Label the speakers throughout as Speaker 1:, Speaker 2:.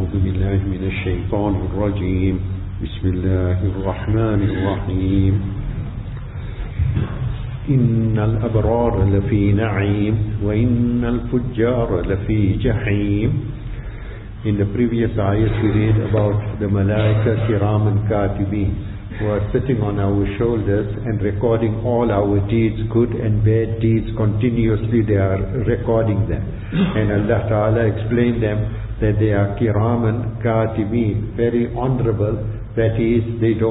Speaker 1: أعوذ بالله من الشيطان الرجيم بسم الله الرحمن الرحيم إن الأبرار لفي نعيم وإن الفجار لفي جحيم. In the previous ayat we read about the Malaika Kiram and Katibin who are sitting on our shoulders and recording all our deeds, good and bad deeds. Continuously they are recording them, and Allah Ta'ala explained them that they are Kiram and Katibin, very honorable. That is, they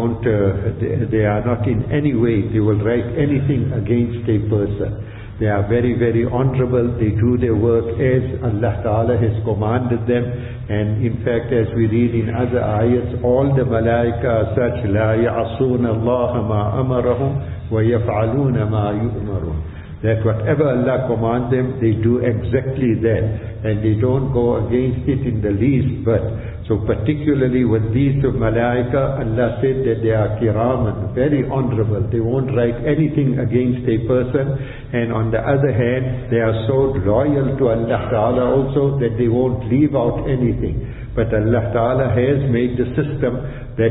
Speaker 1: are not in any way, they will write anything against a person. They are very, very honorable. They do their work as Allah Ta'ala has commanded them. And in fact, as we read in other ayats, all the malaika are such, لَا يَعْصُونَ اللَّهَ مَا أَمَرَهُمْ وَيَفْعَلُونَ مَا يُؤْمَرُونَ. That whatever Allah commands them, they do exactly that. And they don't go against it in the least bit. So particularly with these malaika, Allah said that they are kiraman, very honorable. They won't write anything against a person. And on the other hand, they are so loyal to Allah Ta'ala also that they won't leave out anything. But Allah Ta'ala has made the system that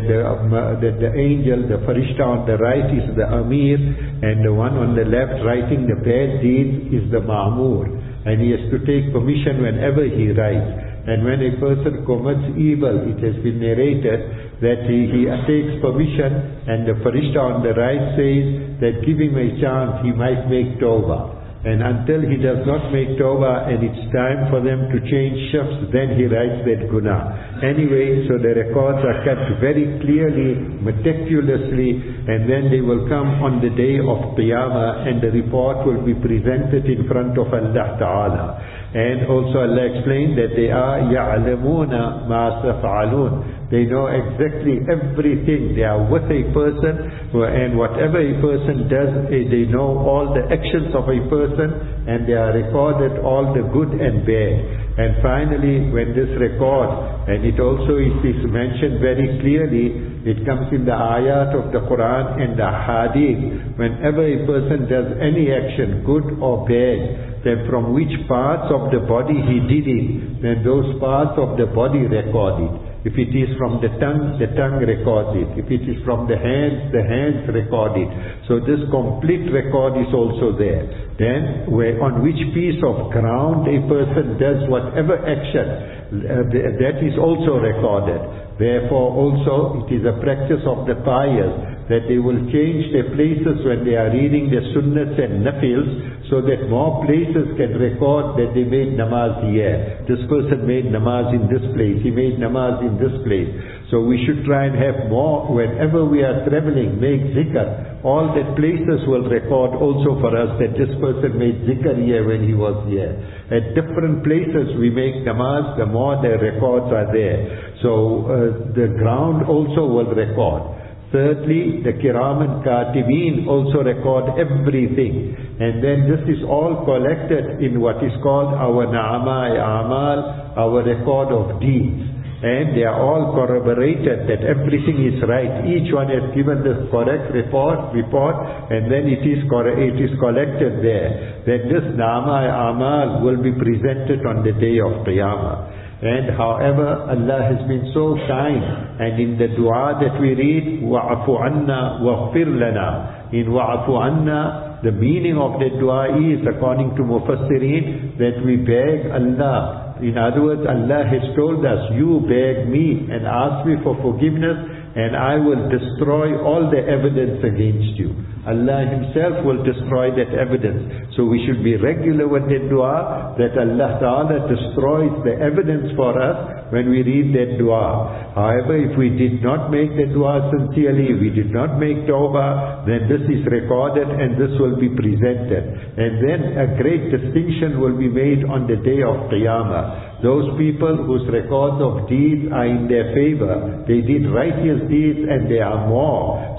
Speaker 1: the angel, the farishta on the right is the amir, and the one on the left writing the bad deeds is the ma'mur. And he has to take permission whenever he writes. And when a person commits evil, it has been narrated that he takes permission, and the farishta on the right says that give him a chance, he might make tawbah. And until he does not make tawbah and it's time for them to change shifts, then he writes that guna. Anyway, so the records are kept very clearly, meticulously, and then they will come on the day of Qiyamah and the report will be presented in front of Allah Ta'ala. And also Allah explained that they are يَعْلَمُونَ مَا تَفْعَلُونَ. They know exactly everything. They are with a person, and whatever a person does, they know all the actions of a person, and they are recorded all the good and bad. And finally, when this record, and it also is mentioned very clearly, it comes in the ayat of the Quran and the hadith. Whenever a person does any action, good or bad, then from which parts of the body he did it, then those parts of the body record it. If it is from the tongue records it. If it is from the hands record it. So this complete record is also there. Then on which piece of ground a person does whatever action, that is also recorded. Therefore also it is a practice of the pious that they will change their places when they are reading the sunnats and nafils, so that more places can record that they made namaz here. This person made namaz in this place, he made namaz in this place. So we should try and have more, whenever we are traveling, make zikr. All that places will record also for us that this person made zikr here when he was here. At different places we make namaz, the more the records are there. So the ground also will record. Thirdly, the Kiram and Katibin also record everything. And then this is all collected in what is called our Na'ama Amal, our record of deeds. And they are all corroborated that everything is right. Each one has given the correct report, and then it is collected there. Then this Na'ama Amal will be presented on the day of Qiyamah. And however, Allah has been so kind, and in the dua that we read, وَعْفُ عَنَّا وَاغْفِرْ لَنَا. In وَعْفُ عَنَّا, the meaning of the dua is, according to Mufassirin, that we beg Allah. In other words, Allah has told us, you beg me and ask me for forgiveness, and I will destroy all the evidence against you. Allah Himself will destroy that evidence. So we should be regular with the dua, that Allah Ta'ala destroys the evidence for us when we read that dua. However, if we did not make the dua sincerely, we did not make tawbah, then this is recorded and this will be presented. And then a great distinction will be made on the day of Qiyamah. Those people whose records of deeds are in their favor, they did righteous deeds and they are more.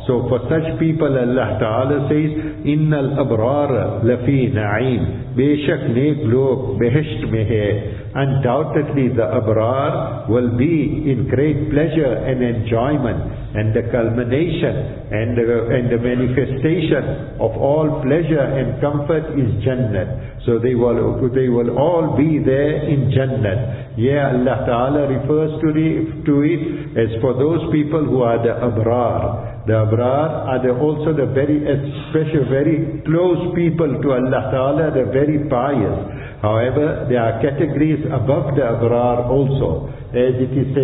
Speaker 1: So for such people Allah Ta'ala says, Innal abrara lafi na'im. Beshak neek log behesht mein hai. Undoubtedly the abrar will be in great pleasure and enjoyment, and the culmination and the manifestation of all pleasure and comfort is Jannat. So they will all be there in Jannat. Yeah, Allah Ta'ala refers to it as for those people who are the abrar. The abrar are also the very special, very close people to Allah Ta'ala, the very pious. However, there are categories above the abrar also. As it is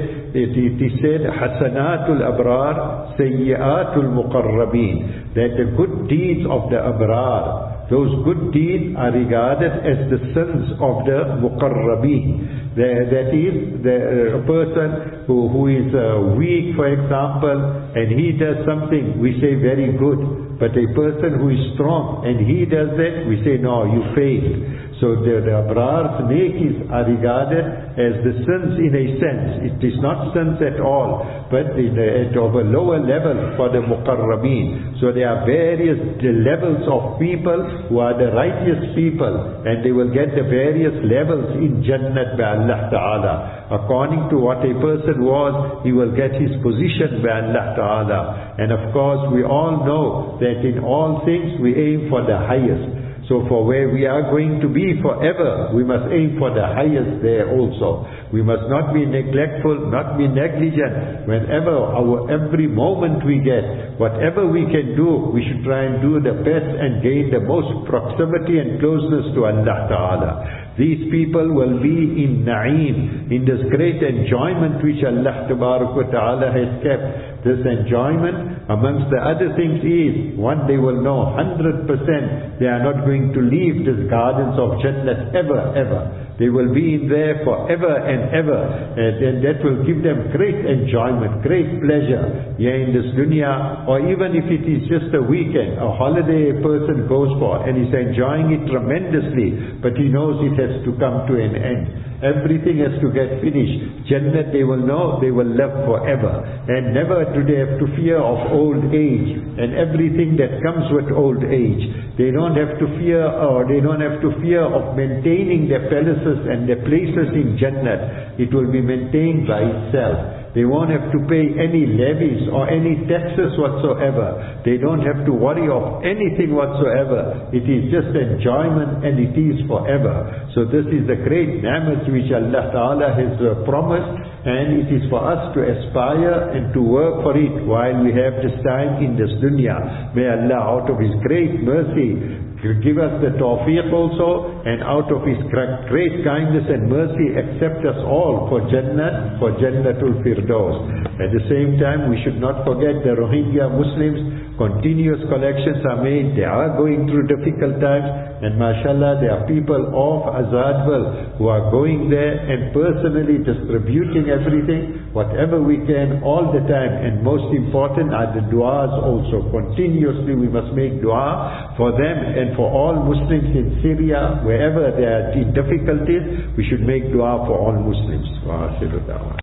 Speaker 1: said, Hasanatul abrar, Sayyiatul muqarrabeen. That the good deeds of the abrar, those good deeds are regarded as the sins of the muqarrabeen. That is, a person who is weak, for example, and he does something, we say very good. But a person who is strong and he does that, we say, no, you failed. So the abrar's nekis are regarded as the sins in a sense. It is not sins at all, but at of a lower level for the muqarrabeen. So there are various levels of people who are the righteous people, and they will get the various levels in Jannat by Allah Ta'ala. According to what a person was, he will get his position by Allah Ta'ala. And of course, we all know that in all things we aim for the highest. So for where we are going to be forever, we must aim for the highest there also. We must not be neglectful, not be negligent. Whenever every moment we get, whatever we can do, we should try and do the best and gain the most proximity and closeness to Allah Ta'ala. These people will be in na'im, in this great enjoyment which Allah Ta'ala has kept. This enjoyment, amongst the other things is, one, they will know 100% they are not going to leave these gardens of Jannat ever. They will be in there forever and ever. And that will give them great enjoyment, great pleasure here in this dunya, or even if it is just a weekend, a holiday a person goes for, and he's enjoying it tremendously, but he knows it has to come to an end. Everything has to get finished. Jannat, they will know, they will live forever. And never do they have to fear of old age and everything that comes with old age. They don't have to fear, or they don't have to fear of maintaining their palaces and their places in Jannat. It will be maintained by itself. They won't have to pay any levies or any taxes whatsoever. They don't have to worry of anything whatsoever. It is just enjoyment, and it is forever. So this is the great ni'mat which Allah Ta'ala has promised, and it is for us to aspire and to work for it while we have this time in this dunya. May Allah, out of His great mercy, give us the tawfiq also, and out of His great kindness and mercy accept us all for Jannat, for Jannatul Firdaus. At the same time, we should not forget the Rohingya Muslims. Continuous collections are made. They are going through difficult times, and mashallah, there are people of Azadwal who are going there and personally distributing everything, whatever we can, all the time. And most important are the du'as also. Continuously we must make dua for them and for all Muslims in Syria, wherever they are in difficulties, we should make dua for all Muslims.